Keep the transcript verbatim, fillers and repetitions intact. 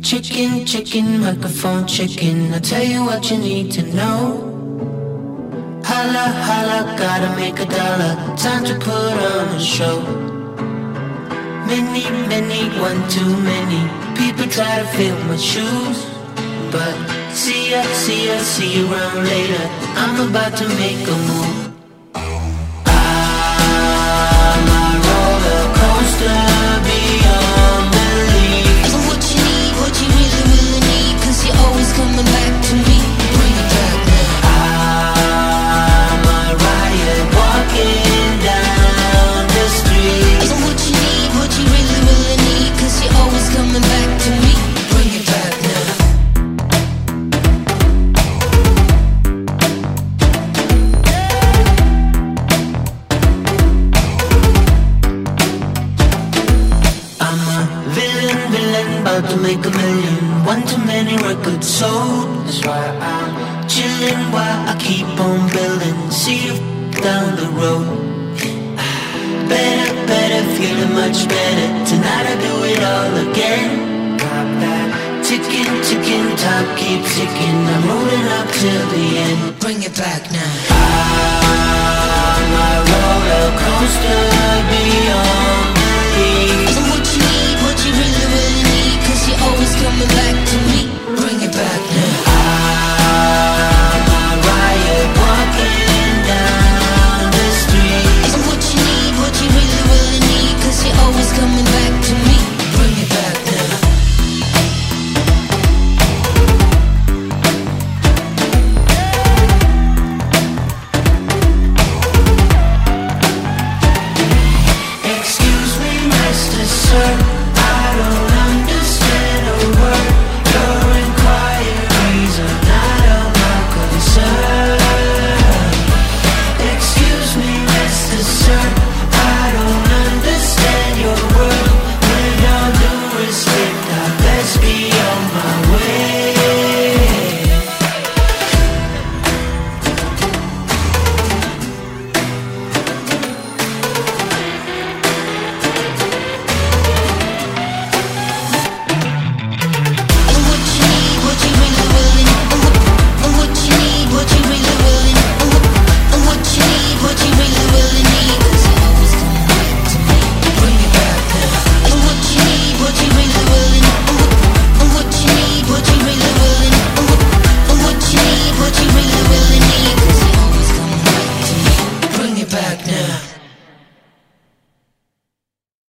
Chicken, chicken, microphone chicken. I'll tell you what you need to know. Holla, holla, gotta make a dollar. Time to put on a show. Many, many, one too many people try to fill my shoes. But see ya, see ya, see you around later. I'm about to make a move. I'm a roller coaster beyond belief. So what you need, what you really, really need, cause you're always coming back to me. Bring it back now. I'm a riot walking down the street. So what you need, what you really, really need, cause you're always coming back to me. Bring it back now. I'm a villain, villain, about to make a million. One too many records sold. That's why I'm chillin' while I keep on building. See you down the road. Better, better, feeling much better. Tonight I do it all again. Pop that ticking, ticking, time keeps ticking. I'm rolling up till the end. Bring it back now. I'm a roller coaster beyond belief. So what you need, what you really, really need, cause you're always coming back to me. Bring